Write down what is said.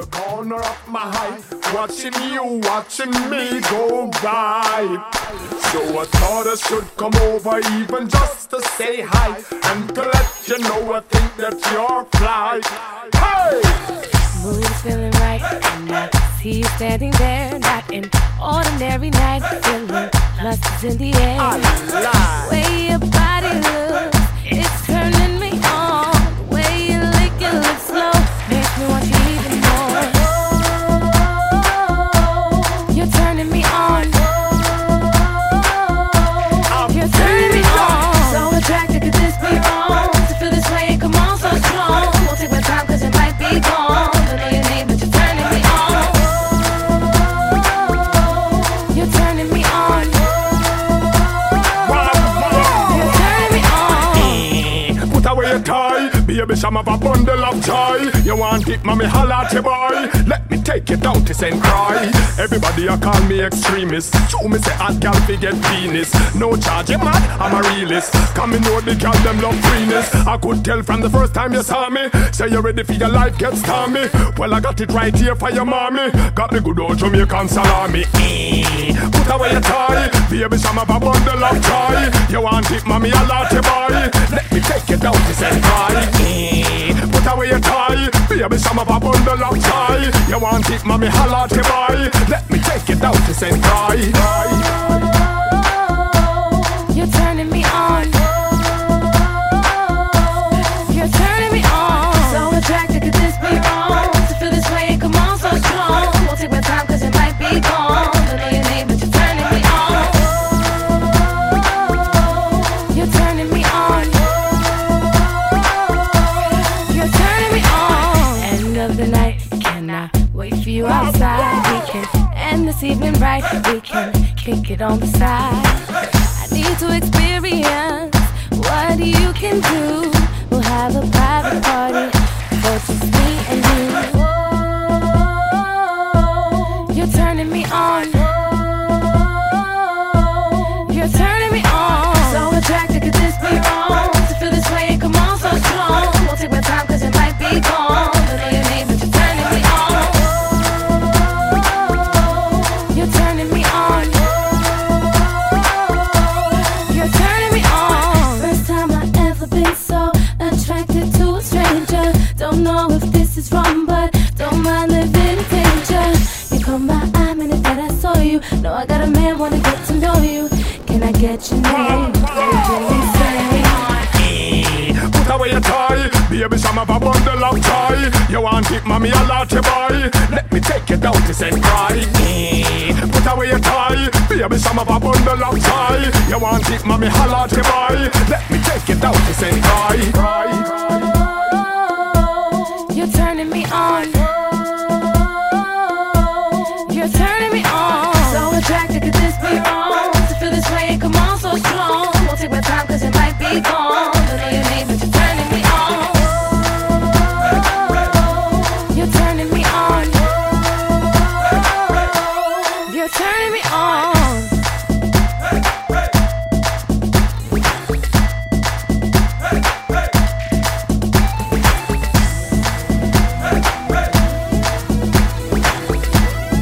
the corner of my eye, watching you, watching me go by. So I thought I should come over even just to say hi, and to let you know I think that you're fly. Hey! Mood is feeling right, and I see you standing there, not an ordinary night. Feeling lust is in the air. Way your body looks, it's turning me on. The way you lick your lips slow makes me want you even more. You're turning me on. You're turning me on. So attracted, could this be wrong? To feel this way, come on, so strong. Won't take my time, cause it might be gone. Don't know your name, but you're turning me on. You're turning me on. You're turning me on. Put away your tie, baby, some of a bundle of joy. You want it, mommy, holla at your boy. Let me take you down to St. Croix. Everybody a call me extremist. Show me say hot gal fi get penis. No charge, you mad, I'm a realist. Come in know the gal them love freeness. I could tell from the first time you saw me. Say you're ready for your life get stormy. Well I got it right here for your mommy. Got the good old Jamaican salami. Put away your tie, baby, some of a bundle of joy. You want it, mommy, holla at your boy. Let me take you down to St. Croix. Put away your tie, baby, some of a bundle of joy. You want it, mommy, holla at your boy. Let me take you down to St. Croix. You're turning me on. You're turning me on. So attracted, could this be wrong? To feel this way, come on, so strong. Won't take my time, cause it might be gone. Don't know your name, but you're turning me on. You're turning me on. You're turning me on. End of the night, can I wait for you outside? We can end this evening right. We can kick it on the side. I need to experience what you can do. We'll have a private party for just me and you. You're turning me on. You're turning me on. So attracted, could this be wrong? To feel this way, come on, so strong. Won't take my time, cause it might be gone. Don't know your name, but you're turning me on. You're turning me on. You're turning me on. First time I ever been so attracted to a stranger. Don't know if this is wrong, but don't mind living in danger. You caught my eye minute that I saw you. Know I got a man, wanna get to know you. Can I get your name? Put away your tie, baby, some of a bundle of joy. You want it, mommy, holla at your boy. Let me take you down to St. Croix. Put away your tie, baby, some of a bundle of joy. You want it, mommy, holla at your boy. Let me take you down to St. Croix.